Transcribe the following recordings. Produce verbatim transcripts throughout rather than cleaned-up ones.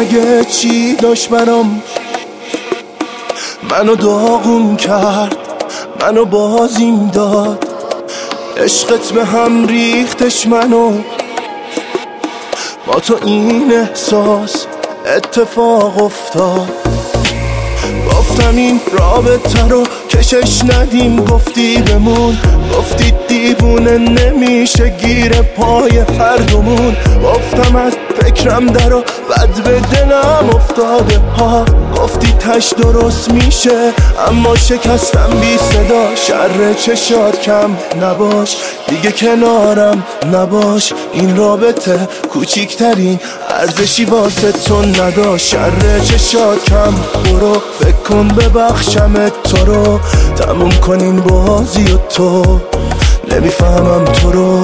مگه چی داشت برام؟ منو داغون کرد، منو بازیم داد، عشقت به هم ریختش منو. با تو این احساس اتفاق افتاد. گفتم این رابطه رو کشش ندیم، گفتی بمون، گفتی دیوونه نمیشه گیر پای هر دومون. گفتم از فکرم در و بد به دلم افتاده ها، گفتی تش درست میشه اما شکستم بی صدا. شر چشات کم نباش دیگه کنارم نباش، این رابطه کوچیکترین ارزشی واسه تو نداشت. شر چشات کم برو، فکر کن ببخشمت تو رو، تموم کنین بازی و تو نمیفهمم تو رو.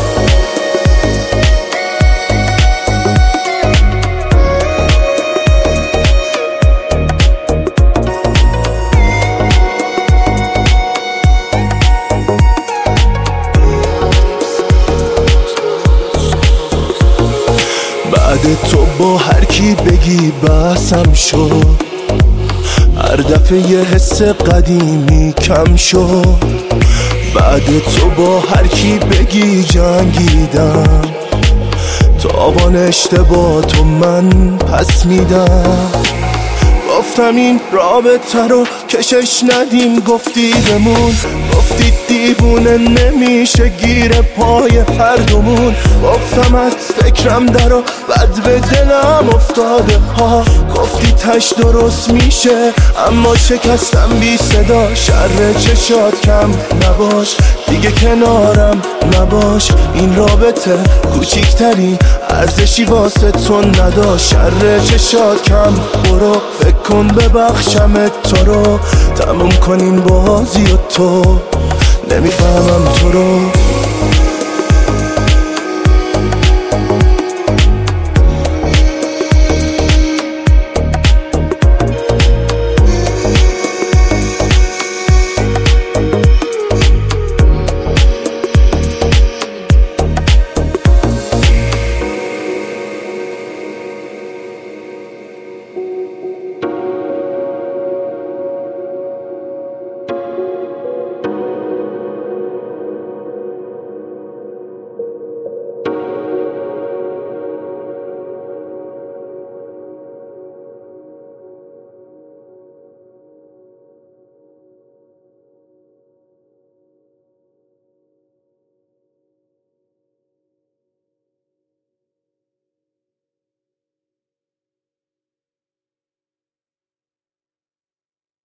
بعد تو با هر کی بگی بحثم شد، هر دفعه یه حس قدیمی کم شد. بعد تو با هر کی بگی جنگیدم، تاوان اشتباه تو من پس میدم. گفتم این رابطه رو کشش ندیم، گفتی بمون، گفتی دیوونه نمیشه گیر پای هر دومون. گفتم از فکرم در و بد به دلم افتاده ها، گفتی تش درست میشه اما شکستم بی صدا. شر چشات کم نباش دیگه کنارم نباش، این رابطه کوچیکترین ارزشی واسه تو نداشت. شر چشات کم برو، فکر کن ببخشمت تو رو، تموم کنین بازی و تو نمیفهمم تو رو.